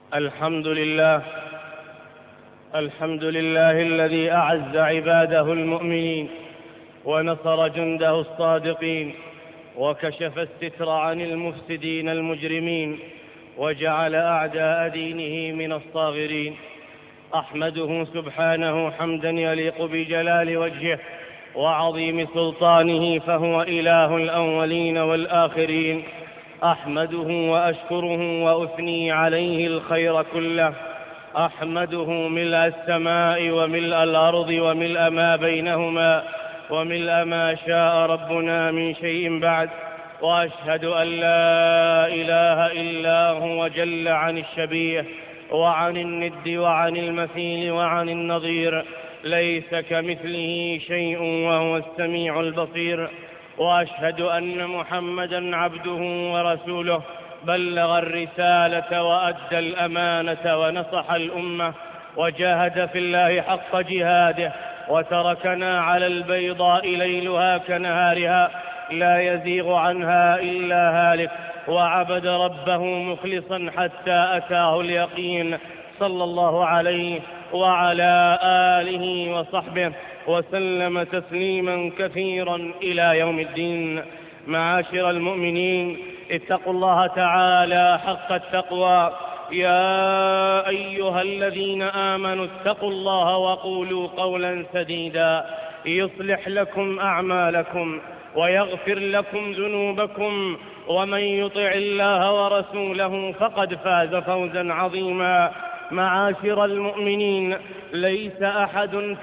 الحمد لله. الحمد لله الذي أعز عباده المؤمنين ونصر جنده الصادقين وكشف الستر عن المفسدين المجرمين وجعل أعداء دينه من الصاغرين. أحمده سبحانه حمدا يليق بجلال وجهه وعظيم سلطانه، فهو إله الأولين والآخرين. أحمده وأشكره وأثني عليه الخير كله. أحمده ملء السماء وملء الأرض وملء ما بينهما وملء ما شاء ربنا من شيء بعد. وأشهد أن لا إله إلا هو جل عن الشبيه وعن الند وعن المثيل وعن النظير، ليس كمثله شيء وهو السميع البصير. وأشهد أن محمدًا عبده ورسوله، بلغ الرسالة وأدى الأمانة ونصح الأمة وجاهد في الله حق جهاده، وتركنا على البيضاء ليلها كنهارها لا يزيغ عنها إلا هالك، وعبد ربه مخلصا حتى أتاه اليقين، صلى الله عليه وعلى آله وصحبه وسلم تسليما كثيرا إلى يوم الدين. معاشر المؤمنين، اتقوا الله تعالى حق التقوى. يا أيها الذين آمنوا اتقوا الله وقولوا قولا سديدا يصلح لكم أعمالكم ويغفر لكم ذنوبكم، ومن يطع الله ورسوله فقد فاز فوزا عظيما. معاشر المؤمنين، ليس أحد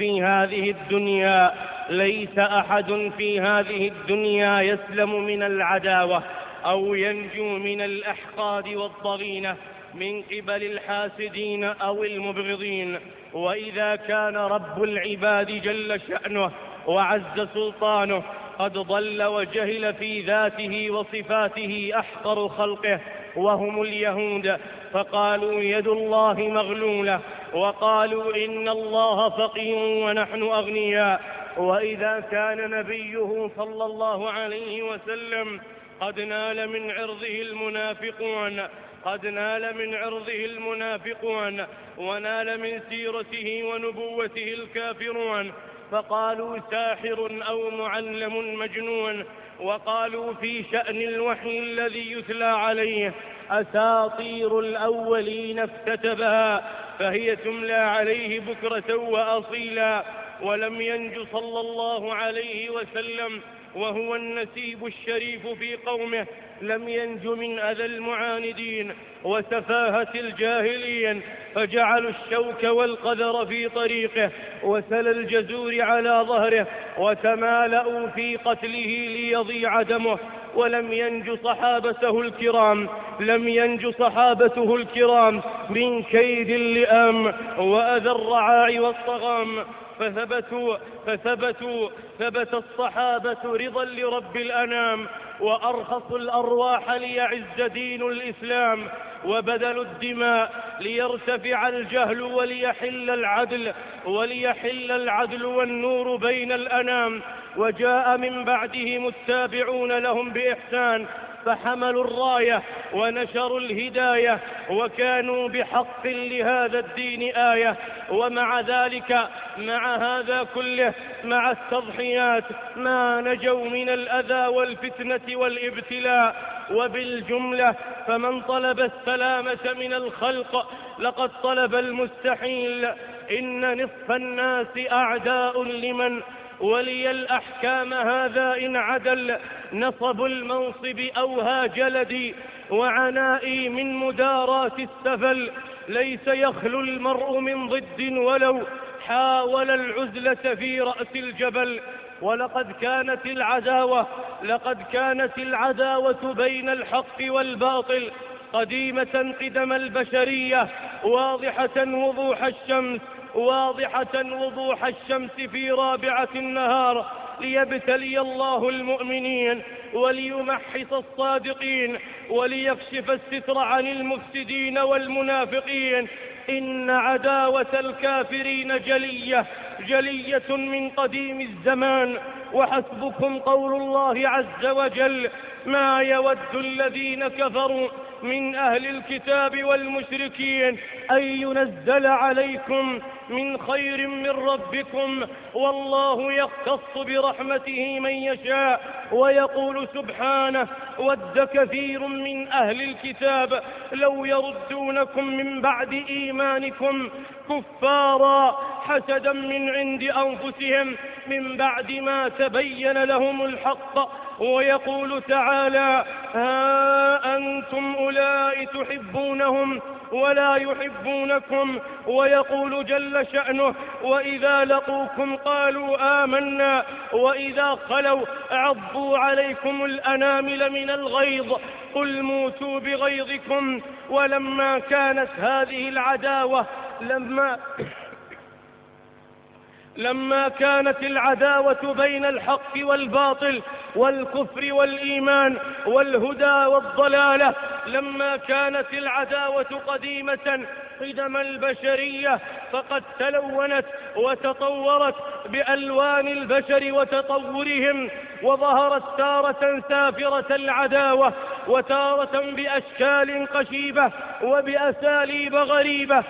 في هذه الدنيا يسلم من العداوة أو ينجو من الأحقاد والضغينة من قبل الحاسدين أو المبغضين. وإذا كان رب العباد جل شأنه وعز سلطانه قد ضل وجهل في ذاته وصفاته أحقر خلقه وهم اليهود، فقالوا يد الله مغلولة، وقالوا إن الله فقير ونحن أغنياء. وإذا كان نبيه صلى الله عليه وسلم قد نال من عرضه المنافقون ونال من سيرته ونبوته الكافرون، فقالوا ساحر أو معلم مجنون. وقالوا في شأن الوحي الذي يتلى عليه أساطير الأولين اكتتبها فهي تملى عليه بكرة وأصيلا. ولم ينج صلى الله عليه وسلم وهو النسيب الشريف في قومه، لم ينج من أذى المعاندين وسفاهة الجاهلين، فجعلوا الشوك والقذر في طريقه وسل الجزور على ظهره وتمالأوا في قتله ليضيع دمه. ولم ينج صحابته الكرام من كيد اللئام وأذى الرعاع والطغام، ثبت الصحابة رضا لرب الأنام، وأرخصوا الأرواح ليعز دين الإسلام، وبذلوا الدماء ليرتفع الجهل وليحل العدل والنور بين الأنام. وجاء من بعدهم التابعون لهم بإحسان، فحملوا الراية ونشروا الهداية وكانوا بحق لهذا الدين آية. ومع ذلك، مع هذا كله، مع التضحيات، ما نجوا من الأذى والفتنة والابتلاء. وبالجملة فمن طلب السلامة من الخلق لقد طلب المستحيل. إن نصف الناس أعداء لمن ولي الأحكام هذا إن عدل، نصب المنصب أوهى جلدي وعنائي من مداراة السفل. ليس يخلو المرء من ضد ولو حاول العزلة في رأس الجبل. ولقد كانت العداوة بين الحق والباطل قديمة قدم البشرية، واضحة وضوح الشمس في رابعة النهار، ليبتلي الله المؤمنين وليمحص الصادقين وليكشف الستر عن المفسدين والمنافقين. إن عداوة الكافرين جلية من قديم الزمان، وحسبكم قول الله عز وجل: ما يود الذين كفروا من أهل الكتاب والمشركين أن ينزل عليكم من خير من ربكم، والله يختص برحمته من يشاء. ويقول سبحانه: ود كثير من أهل الكتاب لو يردونكم من بعد إيمانكم كفارا حسدا من عند أنفسهم من بعد ما تبين لهم الحق. ويقول تعالى: ها أنتم أولئك تحبونهم ولا يحبونكم. ويقول جل شأنه: وإذا لقوكم قالوا آمنا وإذا خلوا عضوا عليكم الأنامل من الغيظ قل موتوا بغيظكم. ولما كانت هذه العداوة لما كانت العداوة بين الحق والباطل والكفر والإيمان والهدى والضلالة، لما كانت العداوة قديمة قدم البشرية فقد تلونت وتطورت بألوان البشر وتطورهم، وظهرت تارة سافرة العداوة وتارة بأشكال قشيبة وبأساليب غريبة.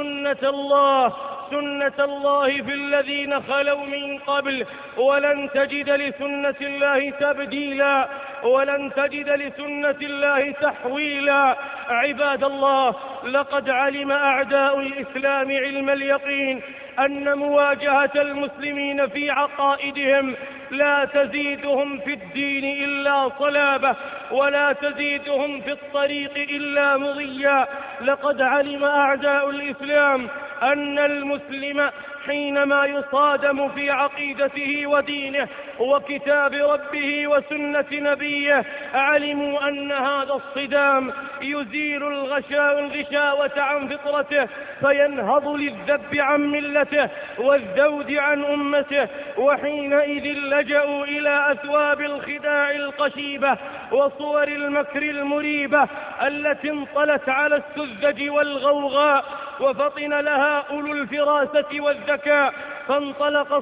سنة الله في الذين خلوا من قبل، ولن تجد لسنة الله تبديلا ولن تجد لسنة الله تحويلا. عباد الله، لقد علم أعداء الإسلام علم اليقين أن مواجهة المسلمين في عقائدهم لا تزيدهم في الدين إلا صلابة، ولا تزيدهم في الطريق إلا مضيا. لقد علم أعداء الإسلام أن المسلم حينما يصادم في عقيدته ودينه وكتاب ربه وسنة نبيه، علموا أن هذا الصدام يزيل الغشاوة عن فطرته، فينهض للذب عن ملته والذود عن أمته. وحينئذ لجأوا إلى أثواب الخداع القشيبة وصور المكر المريبة التي انطلت على السذج والغوغاء وفطن لها أولو الفراسة والذكاء. فانطلق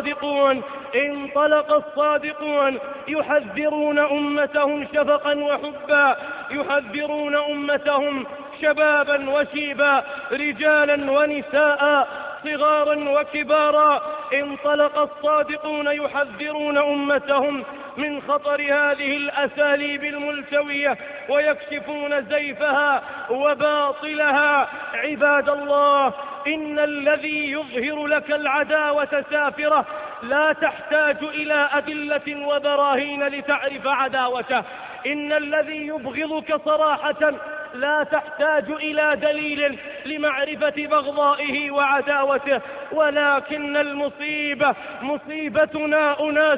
الصادقون يحذرون أمتهم شفقا وحبا، يحذرون أمتهم شبابا وشيبا، رجالا ونساء، صغارا وكبارا. انطلق الصادقون يحذرون أمتهم من خطر هذه الأساليب الملتوية ويكشفون زيفها وباطلها. عباد الله، إن الذي يظهر لك العداوة سافرة لا تحتاج إلى أدلة وبراهين لتعرف عداوته. إن الذي يبغضك صراحة لا تحتاج إلى دليل لمعرفة بغضائه وعداوته. ولكن المصيبة مصيبتنا أناس،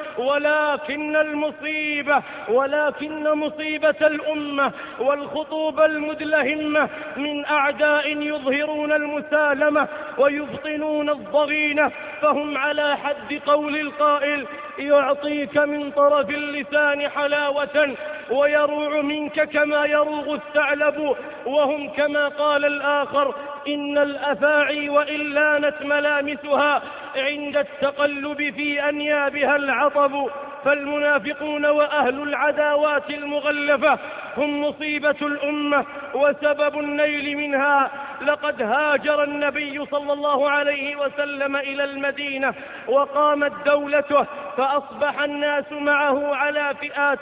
ولكن مصيبة الأمة والخطوب المدلهمة من أعداء يظهرون المسالمة ويبطنون الضغينة، فهم على حد قول القائل: يعطيك من طرف اللسان حلاوة ويروع منك كما يروغ الثعلب. وهم كما قال الآخر: إن الأفاعي وإن لانت ملامسها عند التقلب في أنيابها العطب. فالمنافقون وأهل العداوات المغلفة هم مصيبة الأمة وسبب النيل منها. لقد هاجر النبي صلى الله عليه وسلم إلى المدينة وقامت دولته، فأصبح الناس معه على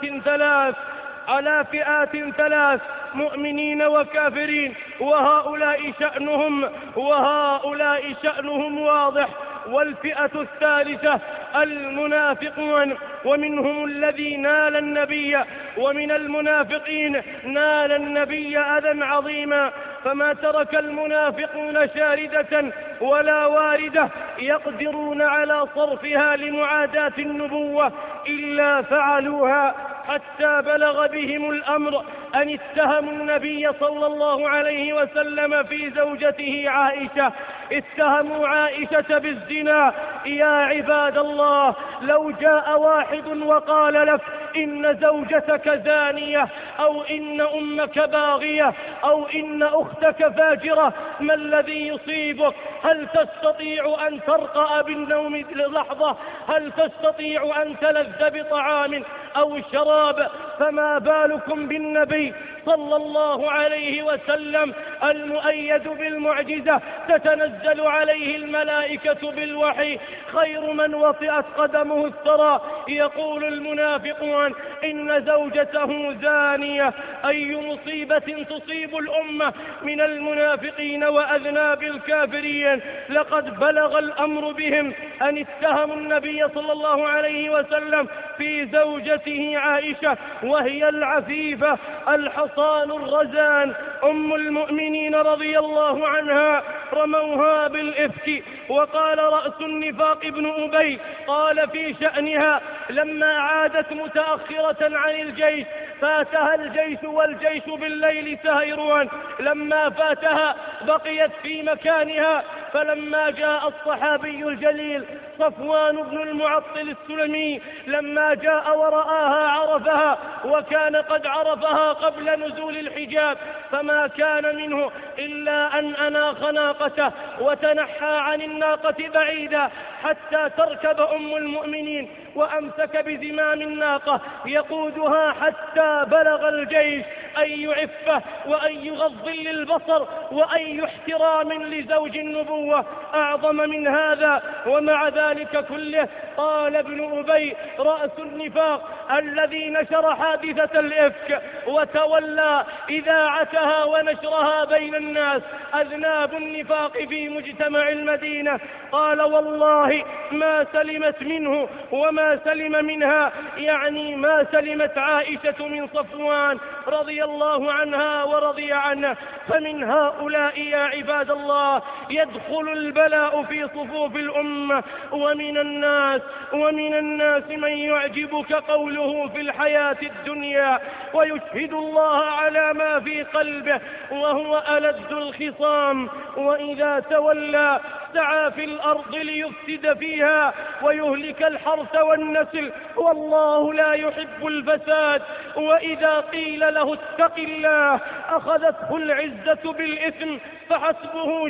فئات ثلاث، مؤمنين وكافرين، وهؤلاء شأنهم واضح. والفئة الثالثة المنافقون، ومنهم الذي نال النبي، ومن المنافقين نال النبي أذى عظيما، فما ترك المنافقون شاردة ولا واردة يقدرون على صرفها لمعاداة النبوة إلا فعلوها، حتى بلغ بهم الأمر أن اتهموا النبي صلى الله عليه وسلم في زوجته عائشة، اتهموا عائشة بالزنا. يا عباد الله، لو جاء واحد وقال لك إن زوجتك زانية، أو إن أمك باغية، أو إن أختك فاجرة، ما الذي يصيبك؟ هل تستطيع أن ترقى بالنوم لحظة؟ هل تستطيع أن تلذ بطعام أو الشراب، فما بالكم بالنبي صلى الله عليه وسلم المؤيد بالمعجزة تتنزل عليه الملائكة بالوحي، خير من وطئت قدمه الثرى. يقول المنافقون إن زوجته زانية. أي مصيبة تصيب الأمة من المنافقين وأذناب الكافرين. لقد بلغ الأمر بهم أن اتهموا النبي صلى الله عليه وسلم في زوجته عائشة، وهي العفيفة الحصان الرزان أم المؤمنين رضي الله عنها، رموها بالإفك. وقال رأس النفاق ابن أبي قال في شأنها لما عادت متأخرة عن الجيش فاتها الجيش والجيش بالليل سهرون، لما فاتها بقيت في مكانها. فلما جاء الصحابي الجليل صفوان بن المعطل السلمي لما جاء ورآها عرفها، وكان قد عرفها قبل نزول الحجاب، فما كان منه إلا أن أناخ ناقته وتنحى عن الناقة بعيدا حتى تركب أم المؤمنين، وأمسك بزمام الناقة يقودها حتى بلغ الجيش. أي عفة وأي غض للبصر وأي احترام لزوج النبوة أعظم من هذا. ومع ذلك كله قال ابن أبي رأس النفاق الذي نشر حادثة الإفك وتولى إذاعتها ونشرها بين الناس، أذناب النفاق في مجتمع المدينة، قال والله ما سلمت منه وما سلم منها، يعني ما سلمت عائشة من صفوان رضي الله عنها ورضي عنه. فمن هؤلاء يا عباد الله يدخل البلاء في صفوف الأمة. ومن الناس من يعجبك قوله في الحياة الدنيا ويشهد الله على ما في قلبه وهو ألد الخصام، وإذا تولى سعى في الأرض ليفسد فيها ويهلك الحرث والنسل، والله لا يحب الفساد. وإذا قيل له اتق الله أخذته العزة بالإثم فحسبه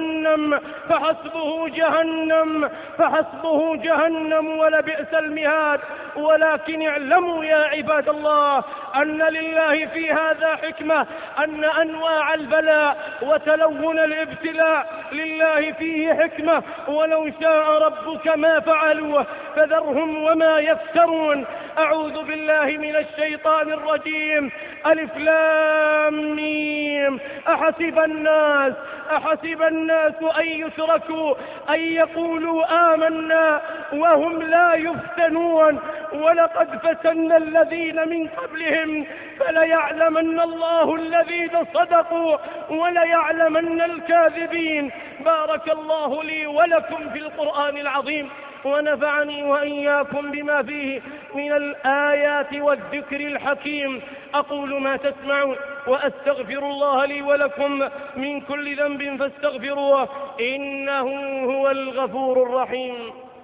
جهنم ولبئس المهاد. ولكن اعلموا يا عباد الله أن لله في هذا حكمة، أن أنواع البلاء وتلون الابتلاء لله فيه حكمة، ولو شاء ربك ما فعلوه فذرهم وما يفترون. أعوذ بالله من الشيطان الرجيم. ألف لام ميم. أحسب الناس أن يتركوا أن يقولوا آمنا وهم لا يفتنون. ولقد فتنا الذين من قبلهم فليعلمن الله الذين صدقوا وليعلمن الكاذبين. بارك الله لي ولكم في القرآن العظيم، ونفعني وإياكم بما فيه من الآيات والذكر الحكيم. أقول ما تسمعون وأستغفر الله لي ولكم من كل ذنب فاستغفروه إنه هو الغفور الرحيم.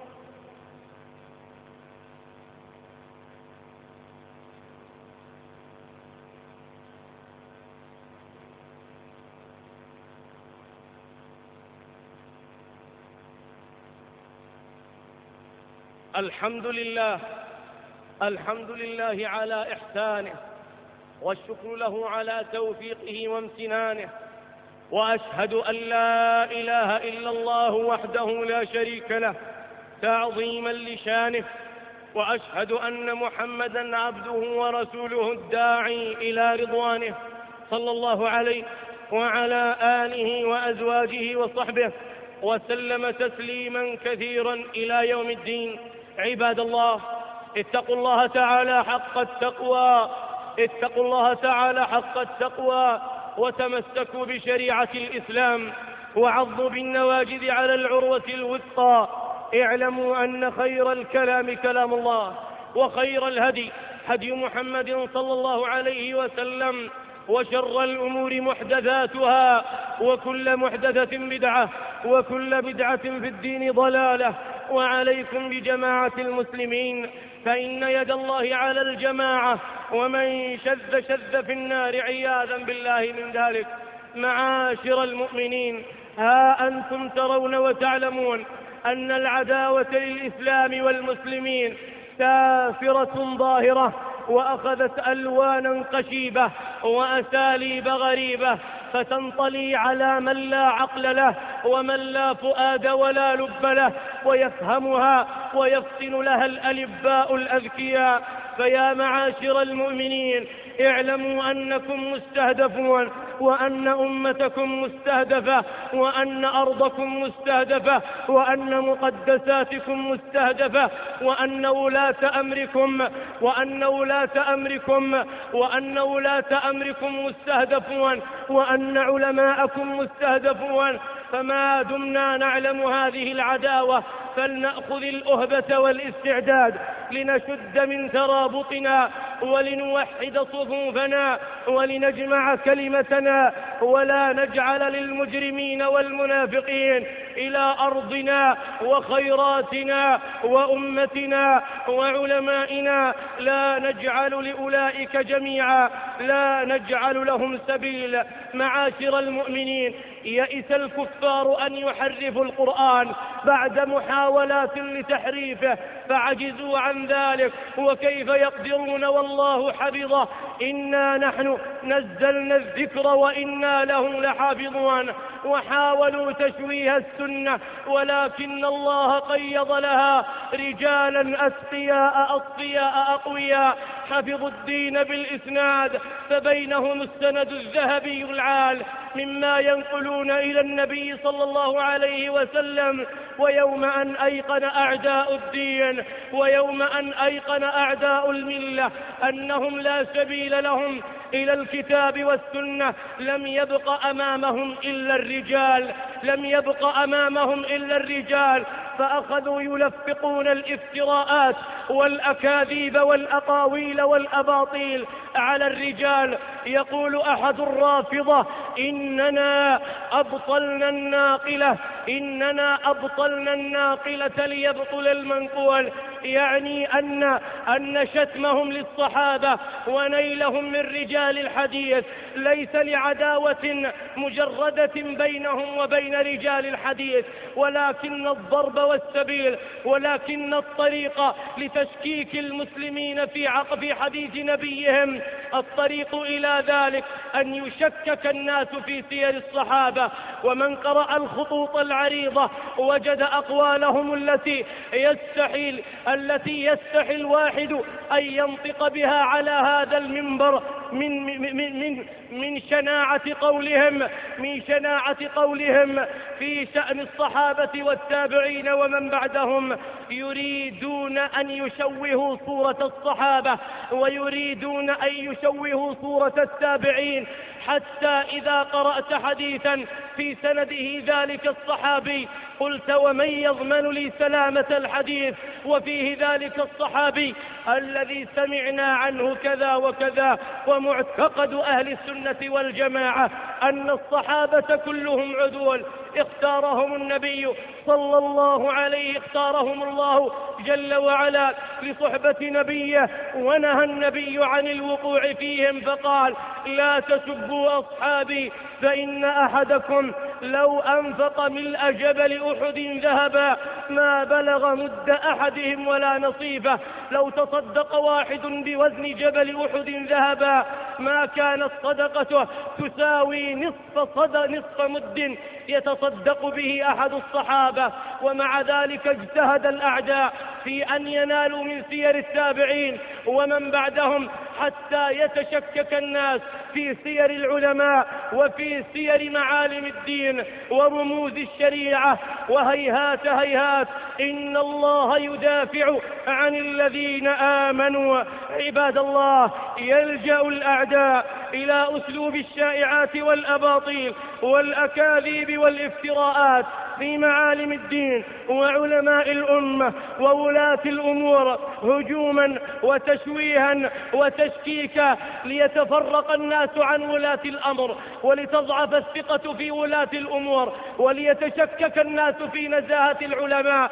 الحمد لله على إحسانه، والشكر له على توفيقه وامتنانه، وأشهد أن لا إله إلا الله وحده لا شريك له تعظيما لشانه، وأشهد أن محمدا عبده ورسوله الداعي إلى رضوانه، صلى الله عليه وعلى آله وأزواجه وصحبه وسلم تسليما كثيرا إلى يوم الدين. عباد الله، اتقوا الله تعالى حق التقوى وتمسكوا بشريعة الإسلام وعضوا بالنواجذ على العروة الوثقى. اعلموا أن خير الكلام كلام الله، وخير الهدي هدي محمد صلى الله عليه وسلم، وشر الأمور محدثاتها، وكل محدثة بدعة، وكل بدعة في الدين ضلالة. وعليكم بجماعة المسلمين، فإن يد الله على الجماعة، ومن شذ في النار عياذا بالله من ذلك. معاشر المؤمنين، ها أنتم ترون وتعلمون أن العداوة للإسلام والمسلمين سافرة ظاهرة، وأخذت ألوانا قشيبة وأساليب غريبة، فتنطلي على من لا عقل له ومن لا فؤاد ولا لب له، ويفهمها ويفطن لها الألباء الأذكياء. فيا معاشر المؤمنين، اعلموا أنكم مستهدفون، وأن أمتكم مستهدفة، وأن أرضكم مستهدفة، وأن مقدساتكم مستهدفة، وأن ولاة أمركم مستهدفون، وأن علماءكم مستهدفون. فما دمنا نعلم هذه العداوة فلنأخذ الأهبة والاستعداد لنشد من ترابطنا، ولنوحد صفوفنا، ولنجمع كلمتنا، ولا نجعل للمجرمين والمنافقين إلى أرضنا وخيراتنا وأمتنا وعلمائنا، لا نجعل لأولئك جميعا، لا نجعل لهم سبيل. معاشر المؤمنين، يئس الكفار أن يحرفوا القرآن بعد محاولات لتحريفه فعجزوا عن ذلك، وكيف يقدرون والله حفظه. إنا نحن نزلنا الذكر وإنا له لحافظون. وحاولوا تشويه السنة، ولكن الله قيض لها رجالا أسقياء أصفياء أقوياء حفظوا الدين بالإسناد، فبينهم السند الذهبي العال مما ينقلون إلى النبي صلى الله عليه وسلم. ويوم أن أيقن أعداء الدين، ويوم أن أيقن أعداء الملة أنهم لا سبيل لهم إلى الكتاب والسنة، لم يبق أمامهم إلا الرجال، فأخذوا يلفقون الافتراءات والأكاذيب والأقاويل والأباطيل على الرجال. يقول أحد الرافضة: إننا أبطلنا الناقلة ليبطل المنقول، يعني أن شتمهم للصحابة ونيلهم من رجال الحديث ليس لعداوة مجردة بينهم وبين رجال الحديث، ولكن الضرب والسبيل، ولكن الطريق لتشكيك المسلمين في حديث نبيهم، الطريق إلى ذلك أن يشكك الناس في سير الصحابة. ومن قرأ الخطوط العريضة وجد أقوالهم التي يستحي الواحد أن ينطق بها على هذا المنبر من شناعة قولهم في شأن الصحابة والتابعين ومن بعدهم. يريدون أن يشوهوا صورة الصحابة، ويريدون أن يشوهوا صورة التابعين، حتى إذا قرأت حديثا في سنده ذلك الصحابي قلت: ومن يضمن لي سلامة الحديث وفيه ذلك الصحابي الذي سمعنا عنه كذا وكذا. ومعتقد أهل السنة والجماعة أن الصحابة كلهم عدول، اختارهم النبي صلى الله عليه، اختارهم الله جل وعلا لصحبة نبيه، ونهى النبي عن الوقوع فيهم فقال: لا تسبوا أصحابي فإن أحدكم لو أنفق ملء جبل أحد ذهبا ما بلغ مد أحدهم ولا نصيفه. لو تصدق واحد بوزن جبل أحد ذهبا ما كانت صدقته تساوي نصف مد يتصدق به أحد الصحابة. ومع ذلك اجتهد الأعداء في أن ينالوا من سير التابعين ومن بعدهم حتى يتشكك الناس في سير العلماء وفي سير معالم الدين ورموز الشريعة. وهيهات هيهات، إن الله يدافع عن الذين آمنوا. عباد الله، يلجأ الأعداء إلى أسلوب الشائعات والأباطيل والأكاذيب والافتراءات في معالم الدين وعلماء الأمة وولاة الأمور، هجوما وتشويها وتشكيكا ليتفرق الناس عن ولاة الأمر، ولتضعف الثقة في ولاة الأمور، وليتشكك الناس في نزاهة العلماء،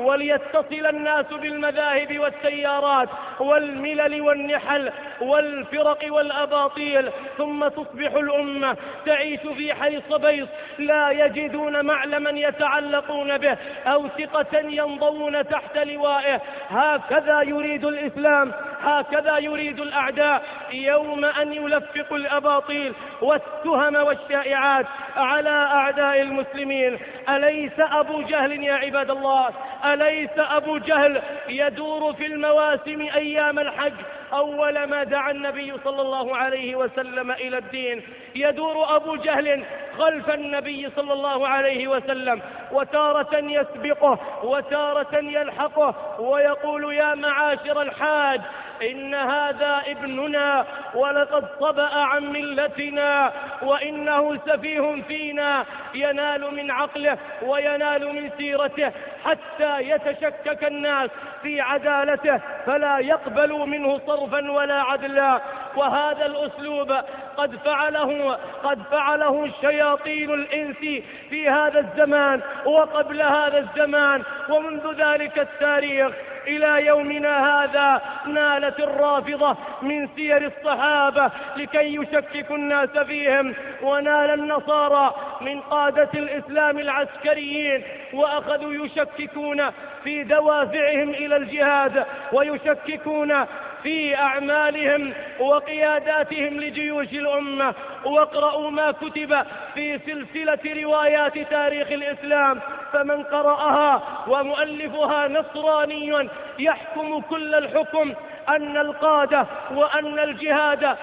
وليتصل الناس بالمذاهب والتيارات والملل والنحل والفرق والأباطيل، ثم تصبح الأمة تعيش في حيص بيص لا يجدون معلما يتعلقون به أو ثقة ينضون تحت لوائه. هكذا يريد الإسلام، هكذا يريد الأعداء يوم أن يلفقوا الأباطيل والتهم والشائعات على أعداء المسلمين. أليس أبو جهل يا عباد الله، أليس أبو جهل يدور في المواسم أيام الحج أول ما دعا النبي صلى الله عليه وسلم إلى الدين؟ يدور أبو جهل خلف النبي صلى الله عليه وسلم، وتارة يسبقه وتارة يلحقه ويقول: يا معاشر الحاج، إن هذا ابننا ولقد صبأ عن ملتنا وإنه سفيه فينا، ينال من عقله وينال من سيرته حتى يتشكك الناس في عدالته فلا يقبلوا منه صرفا ولا عدلا. وهذا الأسلوب قد فعله شياطين الإنس في هذا الزمان وقبل هذا الزمان ومنذ ذلك التاريخ إلى يومنا هذا. نالت الرافضة من سير الصحابة لكي يشككوا الناس فيهم، ونال النصارى من قادة الإسلام العسكريين وأخذوا يشككون في دوافعهم إلى الجهاد ويشككون في أعمالهم وقياداتهم لجيوش الأمة. واقرأوا ما كتب في سلسلة روايات تاريخ الإسلام، فمن قرأها ومؤلفها نصراني يحكم كل الحكم أن القادة وأن الجهاد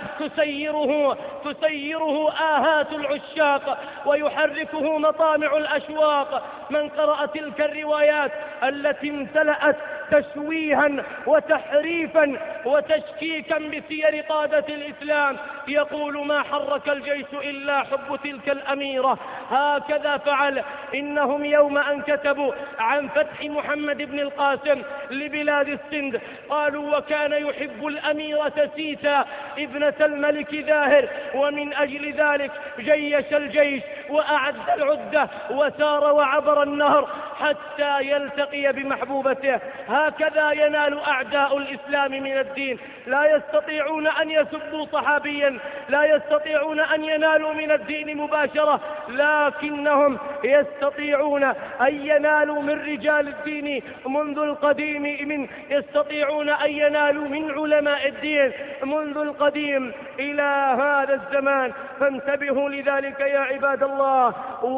تسيره آهات العشاق ويحركه مطامع الأشواق. من قرأ تلك الروايات التي امتلأت تشويها وتحريفا وتشكيكا بسير قادة الإسلام يقول: ما حرك الجيش إلا حب تلك الأميرة. هكذا فعل. إنهم يوم أن كتبوا عن فتح محمد بن القاسم لبلاد السند قالوا: وكان يحب الأميرة سيتا ابنة الملك ذاهر، ومن أجل ذلك جيش الجيش وأعد العدة وسار وعبر النهر حتى يلتقي بمحبوبته. هكذا ينال أعداء الإسلام من الدين. لا يستطيعون أن يسبوا صحابيا، لا يستطيعون أن ينالوا من الدين مباشرة، لكنهم يستطيعون أن ينالوا من رجال الدين منذ القديم، يستطيعون أن ينالوا من علماء الدين منذ القديم إلى هذا الزمان. فانتبهوا لذلك يا عباد الله.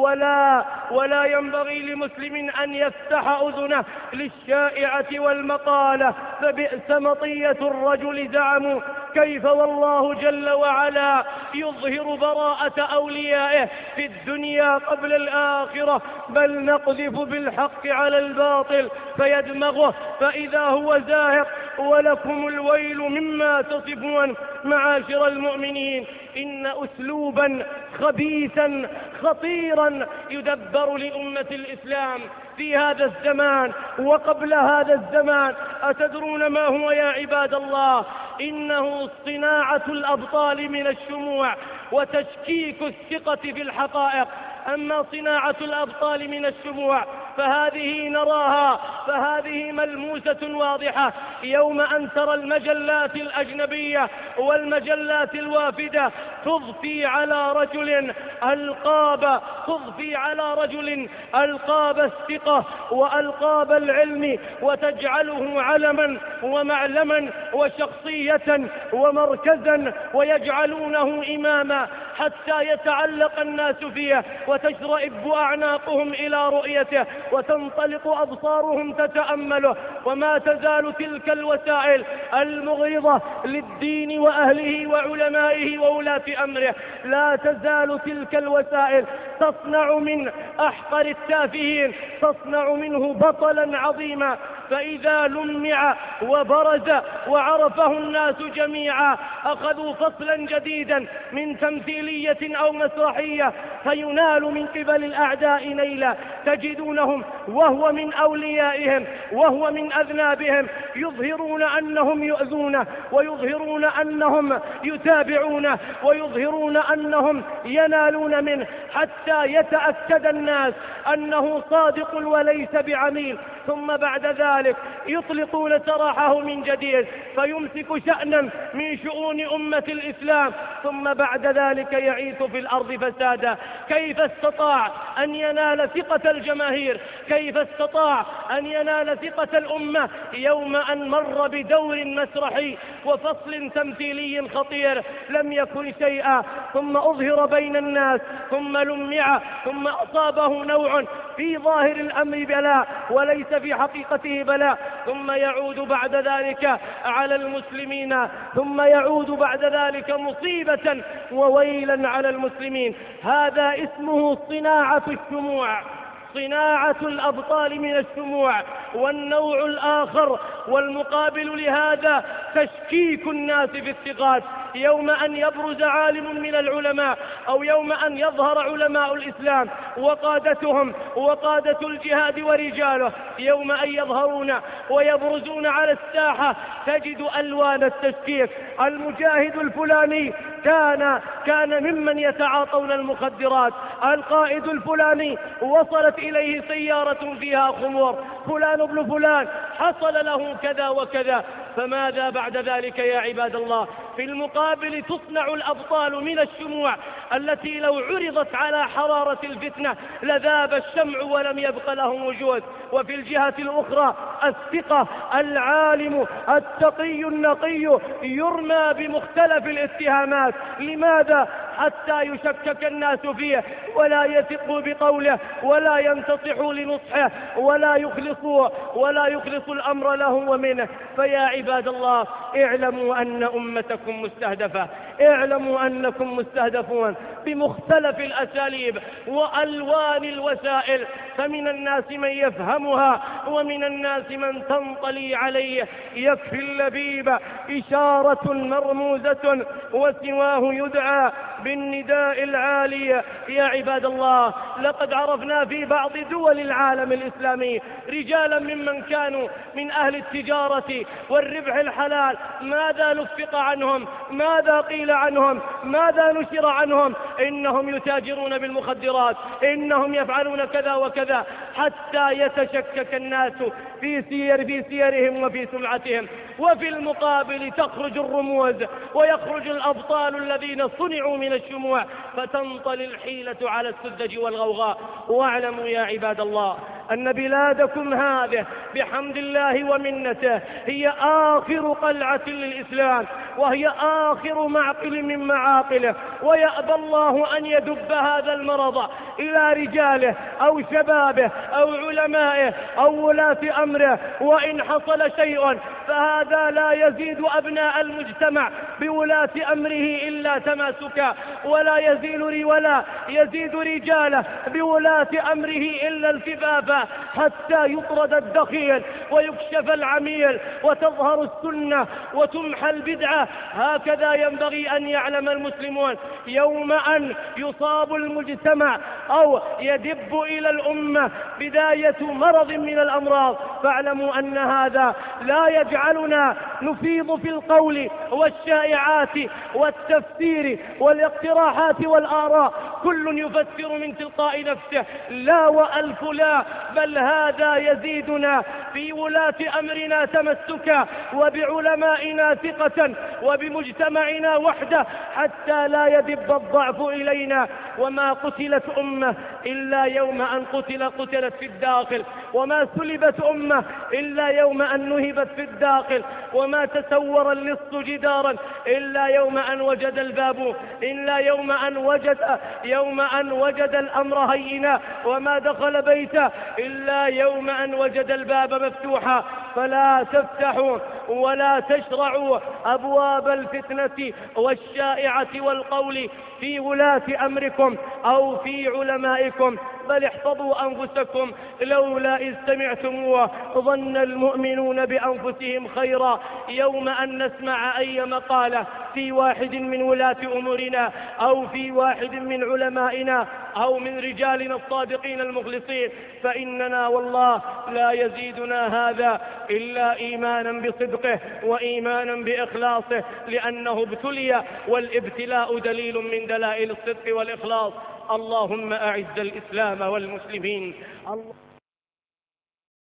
ولا ينبغي لمسلم أن يفتح أذنه للشائعة والمقالة، فبئس مطية الرجل زعموا. كيف والله جل وعلا يظهر براءة أوليائه في الدنيا قبل الآخرة؟ بل نقذف بالحق على الباطل فيدمغه فإذا هو زاهق، ولكم الويل مما تصفون. معاشر المؤمنين، إن أسلوبا خبيثا خطيرا يدبر لأمة الإسلام في هذا الزمان وقبل هذا الزمان. أتدرون ما هو يا عباد الله؟ إنه صناعة الأبطال من الشموع وتشكيك الثقة في الحقائق. أما صناعة الأبطال من الشموع فهذه نراها، فهذه ملموسة واضحة يوم أن ترى المجلات الأجنبية والمجلات الوافدة تضفي على رجل ألقاب الثقة وألقاب العلم، وتجعله علما ومعلما وشخصية ومركزا، ويجعلونه إماما حتى يتعلق الناس فيه وتشرئب أعناقهم إلى رؤيته وتنطلق أبصارهم تتأمله. وما تزال تلك الوسائل المغرضة للدين وأهله وعلمائه وولاة أمره، لا تزال تلك الوسائل تصنع من أحقر التافهين، تصنع منه بطلا عظيما. فإذا لمع وبرز وعرفه الناس جميعا أخذوا فصلا جديدا من تمثيلية أو مسرحية فينال من قبل الأعداء نيلا. تجدونهم وهو من أوليائهم وهو من أذنابهم يظهرون أنهم يؤذونه، ويظهرون أنهم يتابعونه، ويظهرون أنهم ينالون منه، حتى يتأكد الناس أنه صادق وليس بعميل. ثم بعد ذلك يطلقون سراحه من جديد فيمسك شأنا من شؤون أمة الإسلام، ثم بعد ذلك يعيث في الأرض فسادا. كيف استطاع أن ينال ثقة الجماهير؟ كيف استطاع أن ينال ثقة الأمة يوم أن مر بدور مسرحي وفصل تمثيلي خطير لم يكن شيئا، ثم أظهر بين الناس، ثم لمع، ثم أصابه نوع في ظاهر الأمر بلاء وليس في حقيقته بلاء، ثم يعود بعد ذلك على المسلمين، ثم يعود بعد ذلك مصيبة وويلا على المسلمين. هذا اسمه صناعة الشموع، صناعة الأبطال من الشموع. والنوع الآخر والمقابل لهذا تشكيك الناس في الثقات. يوم أن يبرز عالم من العلماء أو يوم أن يظهر علماء الإسلام وقادتهم وقادة الجهاد ورجاله، يوم أن يظهرون ويبرزون على الساحة تجد ألوان التشكيك. المجاهد الفلاني كان ممن يتعاطون المخدرات، القائد الفلاني وصلت إليه سيارة فيها خمور، فلان ابن فلان حصل له كذا وكذا. فماذا بعد ذلك يا عباد الله؟ في المقابل تصنع الأبطال من الشموع التي لو عرضت على حرارة الفتنة لذاب الشمع ولم يبق له وجود. وفي الجهة الأخرى الثقة، العالم التقي النقي يرمى بمختلف الاتهامات. لماذا؟ حتى يشكك الناس فيه ولا يثقوا بقوله ولا ينتصحوا لنصحه ولا يخلصوا الأمر له ومنه. فيا عباد الله اعلموا أن أمتكم مستهدفة، اعلموا أنكم مستهدفون بمختلف الأساليب وألوان الوسائل، فمن الناس من يفهمها ومن الناس من تنطلي عليه. يكفي اللبيب إشارة مرموزة وسواه يدعى بالنداء العالي. يا عباد الله لقد عرفنا في بعض دول العالم الإسلامي رجالا ممن كانوا من أهل التجارة والربح الحلال، ماذا نفق عنهم؟ ماذا قيل عنهم؟ ماذا نشر عنهم؟ إنهم يتاجرون بالمخدرات، إنهم يفعلون كذا وكذا، حتى يتشكك الناس في سيرهم وفي سمعتهم. وفي المقابل تخرج الرموز ويخرج الأبطال الذين صنعوا من الشموع فتنطلي الحيلة على السذج والغوغاء. واعلموا يا عباد الله أن بلادكم هذه بحمد الله ومنته هي آخر قلعة للإسلام، وهي آخر معقل من معاقله، ويأبى الله أن يدب هذا المرض إلى رجاله أو شبابه أو علمائه أو ولاة أمره. وإن حصل شيء فهذا لا يزيد أبناء المجتمع بولاة أمره إلا تماسكا، ولا يزيد رجاله بولاة أمره إلا الكفافا، حتى يطرد الدخيل ويكشف العميل وتظهر السنة وتمحى البدعة. هكذا ينبغي أن يعلم المسلمون. يوم أن يصاب المجتمع أو يدب إلى الأمة بداية مرض من الأمراض فاعلموا أن هذا لا يجعلنا نفيض في القول والشائعات والتفسير والاقتراحات والآراء، كل يفسر من تلقاء نفسه، لا وألف لا، بل هذا يزيدنا في ولاة أمرنا تمسكا وبعلمائنا ثقة وبمجتمعنا وحده، حتى لا يدب الضعف إلينا. وما قتلت أمة إلا يوم أن قتلت في الداخل، وما سلبت أمة إلا يوم أن نهبت في الداخل، وما تسور اللص جدارا إلا يوم أن وجد الباب، إلا يوم أن وجد الأمر هينا، وما دخل بيته إلا يوم أن وجد الباب مفتوحا. فلا تفتحوا ولا تشرعوا أبواب الفتنة والشائعة والقول في ولاة أمركم أو في علمائكم، بل احفظوا أنفسكم. لولا إذ سمعتموه ظن المؤمنون بأنفسهم خيرا يوم أن نسمع أي مقالة في واحد من ولاة أمورنا أو في واحد من علمائنا أو من رجالنا الصادقين المخلصين، فإننا والله لا يزيدنا هذا إلا إيمانا بصدقه وإيمانا بإخلاصه، لأنه ابتلي، والابتلاء دليل من دلائل الصدق والإخلاص. اللهم أعز الإسلام والمسلمين.